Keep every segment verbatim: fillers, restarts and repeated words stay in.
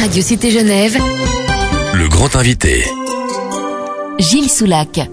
Radio Cité Genève, le grand invité. Gilles Soulac.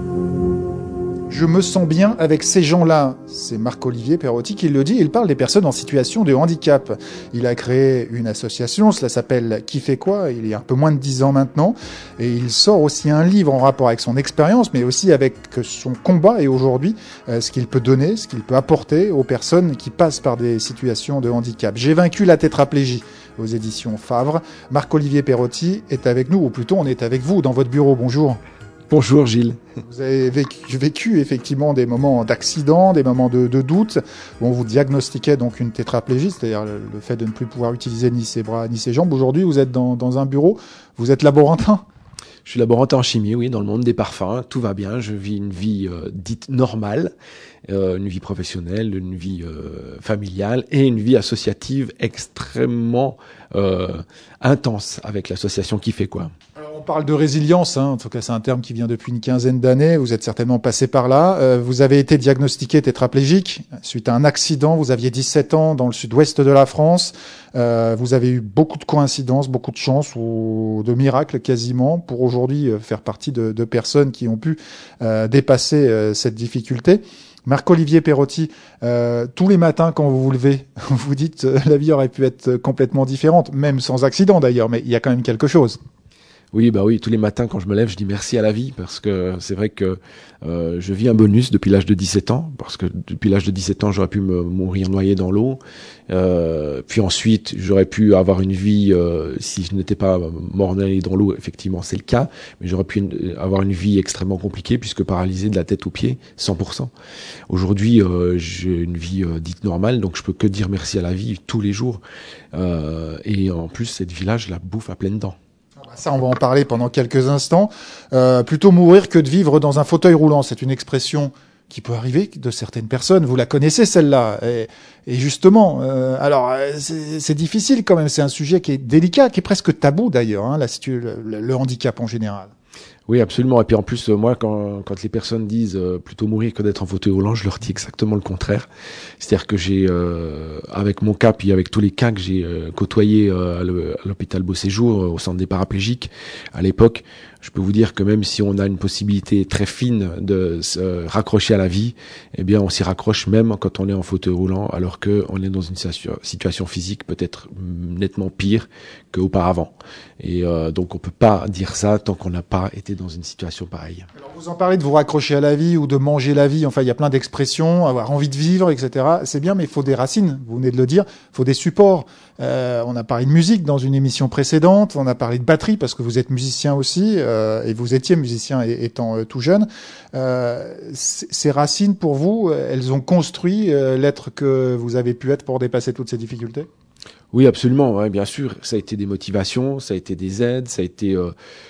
Je me sens bien avec ces gens-là. C'est Marc-Olivier Perotti qui le dit. Il parle des personnes en situation de handicap. Il a créé une association, cela s'appelle Qui fait quoi ? Il y a un peu moins de dix ans maintenant. Et il sort aussi un livre en rapport avec son expérience, mais aussi avec son combat et aujourd'hui, euh, ce qu'il peut donner, ce qu'il peut apporter aux personnes qui passent par des situations de handicap. J'ai vaincu la tétraplégie aux éditions Favre. Marc-Olivier Perotti est avec nous, ou plutôt on est avec vous dans votre bureau. Bonjour. Bonjour Gilles. Vous avez vécu, vécu effectivement des moments d'accident, des moments de, de doute. On vous diagnostiquait donc une tétraplégie, c'est-à-dire le, le fait de ne plus pouvoir utiliser ni ses bras ni ses jambes. Aujourd'hui, vous êtes dans, dans un bureau, vous êtes laborantin. Je suis laborantin en chimie, oui, dans le monde des parfums. Tout va bien, je vis une vie euh, dite normale, euh, une vie professionnelle, une vie euh, familiale et une vie associative extrêmement euh, intense avec l'association Qui fait quoi. On parle de résilience, hein. En tout cas c'est un terme qui vient depuis une quinzaine d'années, vous êtes certainement passé par là. Euh, vous avez été diagnostiqué tétraplégique suite à un accident, vous aviez dix-sept ans dans le sud-ouest de la France. Euh, vous avez eu beaucoup de coïncidences, beaucoup de chance ou de miracles quasiment pour aujourd'hui euh, faire partie de, de personnes qui ont pu euh, dépasser euh, cette difficulté. Marc-Olivier Perotti, euh, tous les matins quand vous vous levez, vous dites euh, la vie aurait pu être complètement différente, même sans accident d'ailleurs, mais il y a quand même quelque chose. Oui, bah oui, tous les matins quand je me lève, je dis merci à la vie parce que c'est vrai que euh, je vis un bonus depuis l'âge de dix-sept ans parce que depuis l'âge de dix-sept ans, j'aurais pu me mourir noyé dans l'eau. Euh, puis ensuite, j'aurais pu avoir une vie euh, si je n'étais pas mort noyé dans l'eau, effectivement, c'est le cas, mais j'aurais pu une, avoir une vie extrêmement compliquée puisque paralysé de la tête aux pieds, cent pour cent. Aujourd'hui, euh, j'ai une vie euh, dite normale, donc je peux que dire merci à la vie tous les jours. Euh, et en plus, cette vie-là, je la bouffe à pleines dents. Ça, on va en parler pendant quelques instants. Euh, plutôt mourir que de vivre dans un fauteuil roulant. C'est une expression qui peut arriver de certaines personnes. Vous la connaissez, celle-là. Et, et justement, euh, alors, c'est, c'est difficile quand même. C'est un sujet qui est délicat, qui est presque tabou d'ailleurs, hein, la, le, le handicap en général. Oui, absolument. Et puis en plus, moi, quand, quand les personnes disent euh, plutôt mourir que d'être en fauteuil roulant, je leur dis exactement le contraire. C'est-à-dire que j'ai, euh, avec mon cas, puis avec tous les cas que j'ai euh, côtoyés euh, à l'hôpital Beauséjour, euh, au centre des paraplégiques, à l'époque, je peux vous dire que même si on a une possibilité très fine de se raccrocher à la vie, eh bien, on s'y raccroche même quand on est en fauteuil roulant, alors que on est dans une situation physique peut-être nettement pire qu'auparavant. Et euh, donc, on peut pas dire ça tant qu'on n'a pas été dans une situation pareille. Alors, vous en parlez de vous raccrocher à la vie ou de manger la vie. Enfin, il y a plein d'expressions, avoir envie de vivre, et cetera. C'est bien, mais il faut des racines. Vous venez de le dire. Il faut des supports. Euh, on a parlé de musique dans une émission précédente. On a parlé de batterie parce que vous êtes musicien aussi euh, et vous étiez musicien étant euh, tout jeune. Euh, c- ces racines, pour vous, elles ont construit euh, l'être que vous avez pu être pour dépasser toutes ces difficultés ? Oui, absolument, ouais, bien sûr. Ça a été des motivations, ça a été des aides, ça a été euh,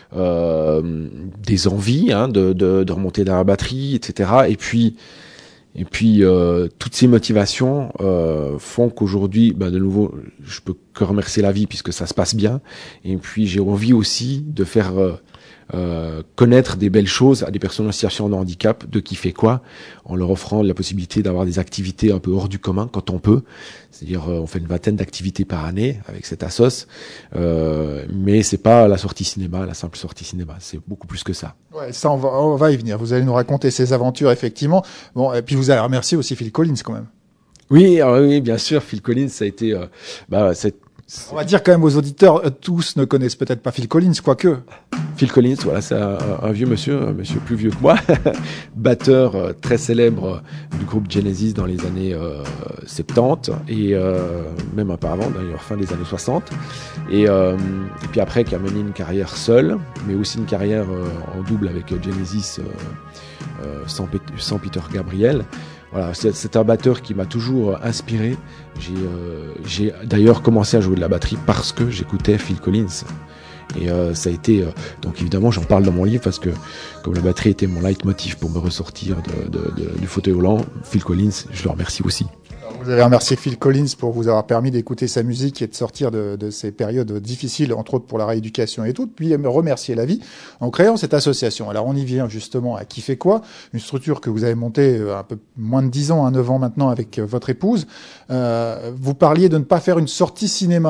euh, des envies hein, de, de, de remonter dans la batterie, et cetera. Et puis, et puis euh, toutes ces motivations euh, font qu'aujourd'hui, bah, de nouveau, je peux que remercier la vie puisque ça se passe bien. Et puis, j'ai envie aussi de faire euh, euh, connaître des belles choses à des personnes en situation de handicap, de Qui fait quoi, en leur offrant la possibilité d'avoir des activités un peu hors du commun quand on peut. C'est-à-dire, on fait une vingtaine d'activités par année avec cette assoce, euh, mais c'est pas la sortie cinéma, la simple sortie cinéma, c'est beaucoup plus que ça. Ouais, ça on va, on va y venir. Vous allez nous raconter ces aventures effectivement. Bon, et puis vous allez remercier aussi Phil Collins quand même. Oui, alors, oui, bien sûr, Phil Collins, ça a été, euh, bah, c'est, c'est... On va dire quand même aux auditeurs, euh, tous ne connaissent peut-être pas Phil Collins, quoique. Phil Collins, voilà, c'est un, un vieux monsieur, un monsieur plus vieux que moi, batteur euh, très célèbre euh, du groupe Genesis dans les années euh, soixante-dix et euh, même un peu avant, d'ailleurs fin des années soixante. Et, euh, et puis après, qui a mené une carrière seule, mais aussi une carrière euh, en double avec Genesis euh, euh, sans, sans Peter Gabriel. Voilà, c'est, c'est un batteur qui m'a toujours inspiré. J'ai, euh, j'ai d'ailleurs commencé à jouer de la batterie parce que j'écoutais Phil Collins. Et euh, ça a été euh, donc évidemment j'en parle dans mon livre parce que comme la batterie était mon leitmotiv pour me ressortir de, de, de, du fauteuil roulant, Phil Collins, je le remercie aussi. Vous avez remercié Phil Collins pour vous avoir permis d'écouter sa musique et de sortir de, de ces périodes difficiles, entre autres pour la rééducation et tout, puis remercier la vie en créant cette association. Alors on y vient justement à Qui fait quoi, une structure que vous avez montée un peu moins de dix ans, hein, neuf ans maintenant avec votre épouse. Euh, vous parliez de ne pas faire une sortie cinéma.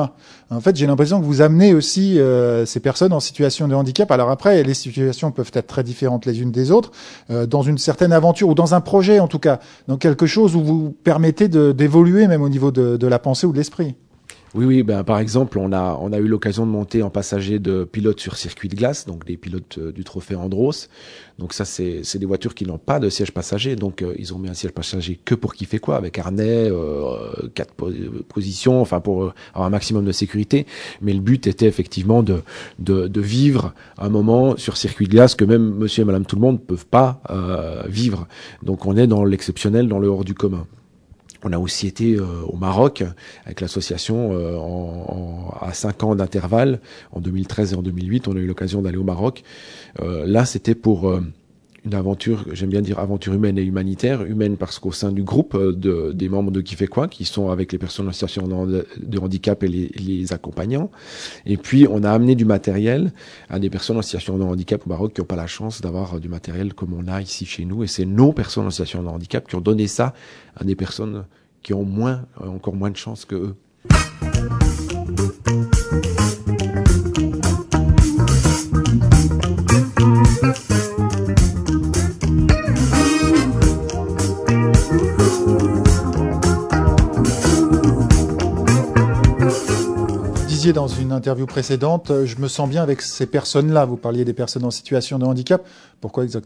En fait, j'ai l'impression que vous amenez aussi euh, ces personnes en situation de handicap. Alors après, les situations peuvent être très différentes les unes des autres, euh, dans une certaine aventure ou dans un projet en tout cas, dans quelque chose où vous permettez de, d'évoluer même au niveau de, de la pensée ou de l'esprit. Oui, oui. Ben par exemple, on a on a eu l'occasion de monter en passager de pilotes sur circuit de glace, donc des pilotes euh, du trophée Andros. Donc ça, c'est c'est des voitures qui n'ont pas de siège passager, donc euh, ils ont mis un siège passager que pour qui fait quoi, avec harnais, euh, quatre po- positions, enfin pour euh, avoir un maximum de sécurité. Mais le but était effectivement de de de vivre un moment sur circuit de glace que même Monsieur et Madame tout le monde ne peuvent pas euh, vivre. Donc on est dans l'exceptionnel, dans le hors du commun. On a aussi été euh, au Maroc avec l'association euh, en, en, à cinq ans d'intervalle, en deux mille treize et en deux mille huit. On a eu l'occasion d'aller au Maroc. Euh, là, c'était pour euh, une aventure, j'aime bien dire aventure humaine et humanitaire. Humaine parce qu'au sein du groupe euh, de, des membres de Qui fait quoi, qui sont avec les personnes en situation de, de handicap et les, les accompagnants. Et puis, on a amené du matériel à des personnes en situation de handicap au Maroc qui n'ont pas la chance d'avoir du matériel comme on a ici chez nous. Et c'est nos personnes en situation de handicap qui ont donné ça à des personnes qui ont moins, encore moins de chance que eux. Vous disiez dans une interview précédente, je me sens bien avec ces personnes-là. Vous parliez des personnes en situation de handicap. Pourquoi exactement ?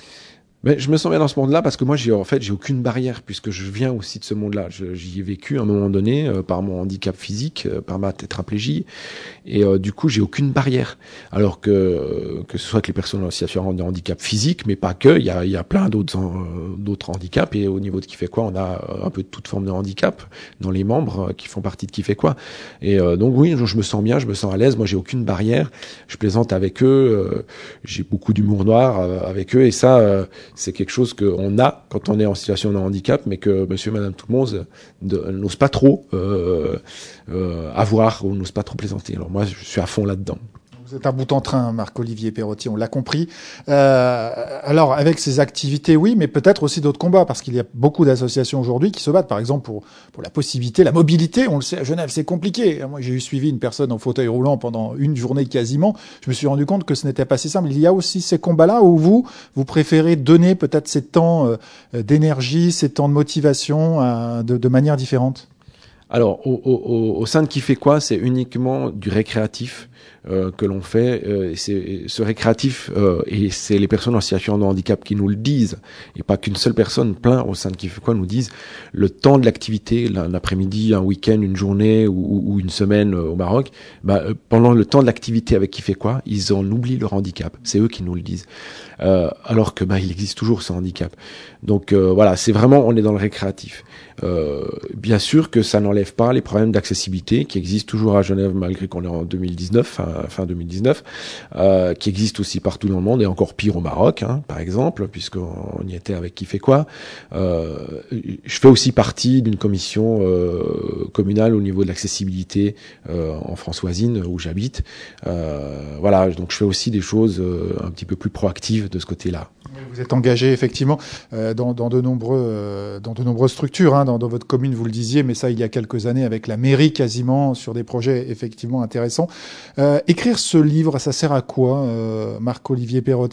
Mais je me sens bien dans ce monde-là parce que moi, j'ai en fait, j'ai aucune barrière puisque je viens aussi de ce monde-là. Je, j'y ai vécu à un moment donné euh, par mon handicap physique, euh, par ma tétraplégie, et euh, du coup, j'ai aucune barrière. Alors que euh, que ce soit que les personnes en situation de handicap physique, mais pas que, il y a il y a plein d'autres euh, d'autres handicaps. Et au niveau de Qui fait quoi, on a un peu de toute forme de handicap dans les membres euh, qui font partie de Qui fait quoi. Et euh, donc oui, je, je me sens bien, je me sens à l'aise. Moi, j'ai aucune barrière. Je plaisante avec eux. Euh, j'ai beaucoup d'humour noir euh, avec eux, et ça. Euh, c'est quelque chose qu'on a quand on est en situation de handicap, mais que monsieur et madame tout le monde n'osent pas trop euh, euh, avoir ou n'osent pas trop plaisanter. Alors moi, je suis à fond là-dedans. Vous êtes un bout en train, Marc-Olivier Perotti, on l'a compris. Euh, alors, avec ces activités, oui, mais peut-être aussi d'autres combats, parce qu'il y a beaucoup d'associations aujourd'hui qui se battent, par exemple, pour, pour la possibilité, la mobilité. On le sait, à Genève, c'est compliqué. Moi, j'ai eu suivi une personne en fauteuil roulant pendant une journée quasiment. Je me suis rendu compte que ce n'était pas si simple. Il y a aussi ces combats-là où vous, vous préférez donner peut-être ces temps euh, d'énergie, ces temps de motivation euh, de, de manière différente. Alors, au, au, au sein de Qui fait quoi, c'est uniquement du récréatif euh, que l'on fait. Euh, c'est ce récréatif, euh, et c'est les personnes en situation de handicap qui nous le disent, et pas qu'une seule personne, plein au sein de Qui fait quoi nous disent le temps de l'activité, l'après-midi, un week-end, une journée ou, ou une semaine au Maroc. Bah, pendant le temps de l'activité avec Qui fait quoi, ils en oublient leur handicap. C'est eux qui nous le disent. Euh, alors que bah, il existe toujours ce handicap. Donc euh, voilà, c'est vraiment, on est dans le récréatif. Euh, bien sûr que ça n'enlève pas les problèmes d'accessibilité qui existent toujours à Genève malgré qu'on est en deux mille dix-neuf, fin, fin deux mille dix-neuf, euh, qui existent aussi partout dans le monde et encore pire au Maroc, hein, par exemple, puisqu'on y était avec Qui fait quoi. Euh, je fais aussi partie d'une commission euh, communale au niveau de l'accessibilité euh, en France voisine où j'habite. Euh, voilà, donc je fais aussi des choses euh, un petit peu plus proactives de ce côté-là. Vous êtes engagé effectivement euh, dans, dans de nombreux, euh, dans de nombreuses structures, hein, dans, dans votre commune, vous le disiez, mais ça il y a quelques années avec la mairie quasiment sur des projets effectivement intéressants. Euh, écrire ce livre, ça sert à quoi, euh, Marc-Olivier Perotti ?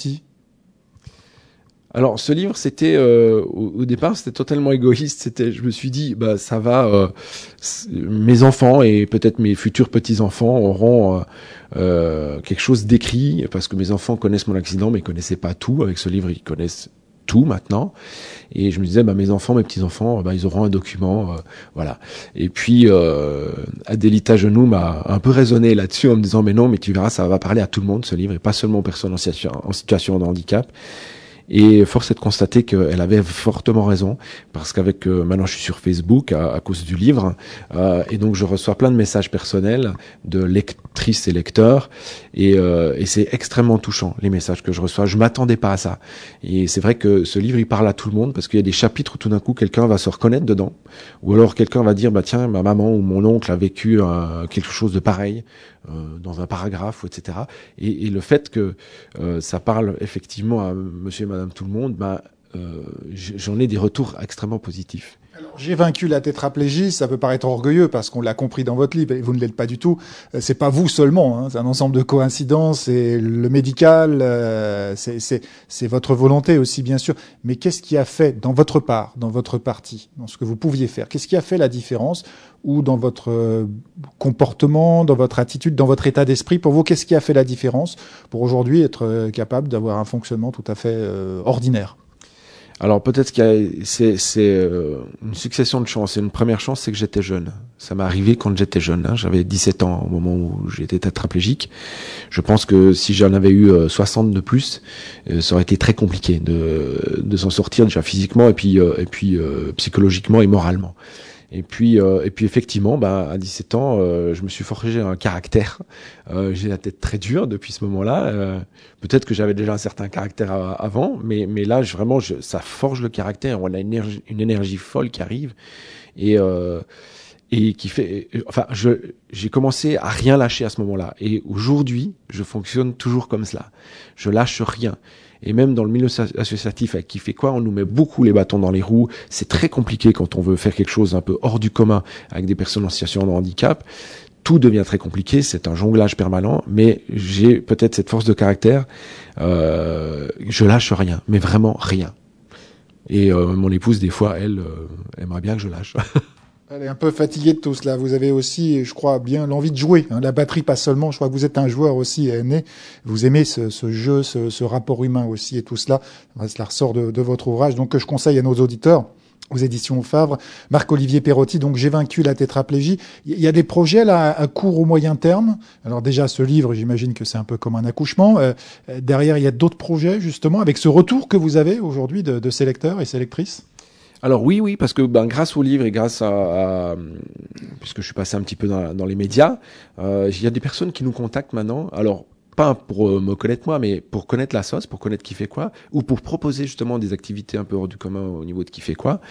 Alors, ce livre, c'était euh, au, au départ, c'était totalement égoïste. C'était, je me suis dit, bah ça va, euh, mes enfants et peut-être mes futurs petits enfants auront euh, euh, quelque chose d'écrit parce que mes enfants connaissent mon accident, mais ils connaissaient pas tout. Avec ce livre, ils connaissent tout maintenant. Et je me disais, bah mes enfants, mes petits enfants, bah ils auront un document, euh, voilà. Et puis euh, Adélita Genoux m'a un peu raisonné là-dessus en me disant, mais non, mais tu verras, ça va parler à tout le monde ce livre et pas seulement aux personnes en situation, en situation de handicap. Et force est de constater qu'elle avait fortement raison, parce qu'avec euh, maintenant je suis sur Facebook à, à cause du livre, euh, et donc je reçois plein de messages personnels de lectrices et lecteurs, et, euh, et c'est extrêmement touchant les messages que je reçois. Je m'attendais pas à ça, et c'est vrai que ce livre il parle à tout le monde parce qu'il y a des chapitres où tout d'un coup quelqu'un va se reconnaître dedans, ou alors quelqu'un va dire bah tiens ma maman ou mon oncle a vécu euh, quelque chose de pareil euh, dans un paragraphe, et cetera. Et, et le fait que euh, ça parle effectivement à Monsieur et Madame tout le monde, bah, euh, j'en ai des retours extrêmement positifs. J'ai vaincu la tétraplégie, ça peut paraître orgueilleux parce qu'on l'a compris dans votre livre et vous ne l'êtes pas du tout. C'est pas vous seulement, hein, c'est un ensemble de coïncidences et le médical, euh, c'est, c'est, c'est votre volonté aussi bien sûr. Mais qu'est-ce qui a fait dans votre part, dans votre partie, dans ce que vous pouviez faire, qu'est-ce qui a fait la différence ou dans votre euh, comportement, dans votre attitude, dans votre état d'esprit pour vous, qu'est-ce qui a fait la différence pour aujourd'hui être euh, capable d'avoir un fonctionnement tout à fait euh, ordinaire? Alors peut-être qu'il y a, c'est, c'est euh, une succession de chances. Et une première chance, c'est que j'étais jeune. Ça m'est arrivé quand j'étais jeune. Hein. J'avais dix-sept ans au moment où j'étais tétraplégique. Je pense que si j'en avais eu euh, soixante de plus, euh, ça aurait été très compliqué de, de s'en sortir déjà physiquement et puis, euh, et puis euh, psychologiquement et moralement. Et puis, euh, et puis effectivement, bah, à dix-sept ans, euh, je me suis forgé un caractère. Euh, j'ai la tête très dure depuis ce moment-là. Euh, peut-être que j'avais déjà un certain caractère à, avant, mais, mais là, je, vraiment, je, ça forge le caractère. On a une énergie, une énergie folle qui arrive et euh, et qui fait. Enfin, je, j'ai commencé à rien lâcher à ce moment-là. Et aujourd'hui, je fonctionne toujours comme cela. Je lâche rien. Et même dans le milieu associatif avec Qui fait quoi, on nous met beaucoup les bâtons dans les roues. C'est très compliqué quand on veut faire quelque chose un peu hors du commun avec des personnes en situation de handicap. Tout devient très compliqué, c'est un jonglage permanent, mais j'ai peut-être cette force de caractère. Euh, je lâche rien, mais vraiment rien. Et euh, mon épouse, des fois, elle euh, aimerait bien que je lâche. Elle est un peu fatiguée de tout cela. Vous avez aussi, je crois, bien l'envie de jouer. Hein. La batterie, pas seulement. Je crois que vous êtes un joueur aussi né. Vous aimez ce, ce jeu, ce, ce rapport humain aussi et tout cela. Cela ressort de, de votre ouvrage. Donc, que je conseille à nos auditeurs aux éditions Favre. Marc-Olivier Perotti. Donc, J'ai vaincu la tétraplégie. Il y a des projets là à court ou moyen terme. Alors déjà, ce livre, j'imagine que c'est un peu comme un accouchement. Euh, derrière, il y a d'autres projets justement avec ce retour que vous avez aujourd'hui de, de ces lecteurs et ces lectrices. Alors oui, oui, parce que ben grâce au livre et grâce à, à puisque je suis passé un petit peu dans, dans les médias, euh, il y a des personnes qui nous contactent maintenant. Alors pas pour euh, me connaître moi, mais pour connaître la sauce, pour connaître Qui fait quoi, ou pour proposer justement des activités un peu hors du commun au niveau de Qui fait quoi.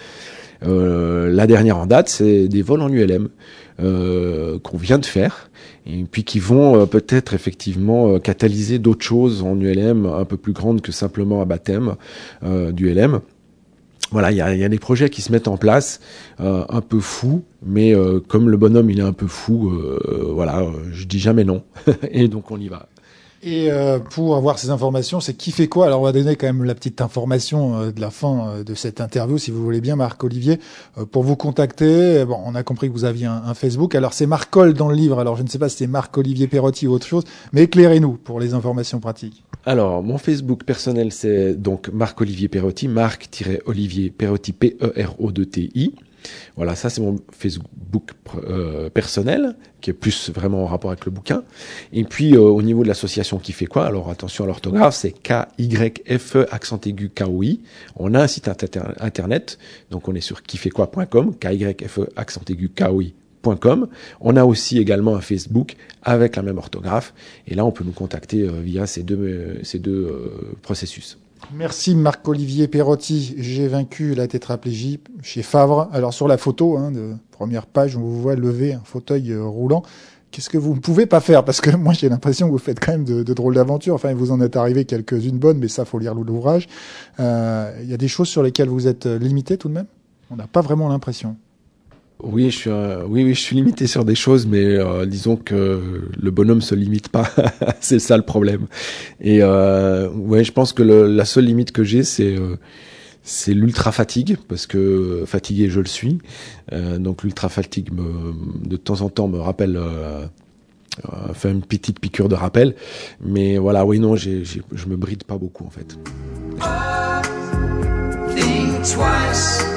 Euh, la dernière en date, c'est des vols en U L M euh, qu'on vient de faire, et puis qui vont euh, peut-être effectivement euh, catalyser d'autres choses en U L M un peu plus grandes que simplement un baptême euh, d'U L M. Voilà, il y a, y a des projets qui se mettent en place, euh, un peu fous, mais euh, comme le bonhomme il est un peu fou, euh, voilà, euh, je dis jamais non, et donc on y va. Et euh, pour avoir ces informations, c'est Qui fait quoi? Alors on va donner quand même la petite information euh, de la fin euh, de cette interview, si vous voulez bien, Marc-Olivier, euh, pour vous contacter. Bon, on a compris que vous aviez un, un Facebook. Alors c'est Marcol dans le livre. Alors je ne sais pas si c'est Marc-Olivier Perotti ou autre chose, mais éclairez-nous pour les informations pratiques. Alors mon Facebook personnel c'est donc Marc-Olivier Perotti, Marc-Olivier Perotti, P E R O deux T I. Voilà, ça c'est mon Facebook euh, personnel, qui est plus vraiment en rapport avec le bouquin. Et puis euh, au niveau de l'association Qui fait quoi, alors attention à l'orthographe, c'est K Y F E accent aigu K O I. On a un site inter- internet, donc on est sur qui fait quoi point com, K Y F E accent aigu K O I. .com. On a aussi également un Facebook avec la même orthographe, et là on peut nous contacter euh, via ces deux, euh, ces deux euh, processus. Merci Marc-Olivier Perotti. J'ai vaincu la tétraplégie chez Favre. Alors sur la photo hein, de première page, on vous voit lever un fauteuil euh, roulant. Qu'est-ce que vous ne pouvez pas faire? Parce que moi j'ai l'impression que vous faites quand même de, de drôles d'aventures. Enfin, vous en êtes arrivé quelques-unes bonnes, mais ça faut lire l'ouvrage. Euh, il y a des choses sur lesquelles vous êtes limité tout de même? On n'a pas vraiment l'impression. Oui, je suis, euh, oui, oui, je suis limité sur des choses, mais euh, disons que le bonhomme se limite pas. C'est ça le problème. Et euh, ouais, je pense que le, la seule limite que j'ai, c'est euh, c'est l'ultra fatigue, parce que fatigué je le suis. Euh, donc l'ultra fatigue me, de temps en temps me rappelle, euh, euh, fait une petite piqûre de rappel. Mais voilà, oui, non, j'ai, j'ai, je me bride pas beaucoup en fait. Think twice.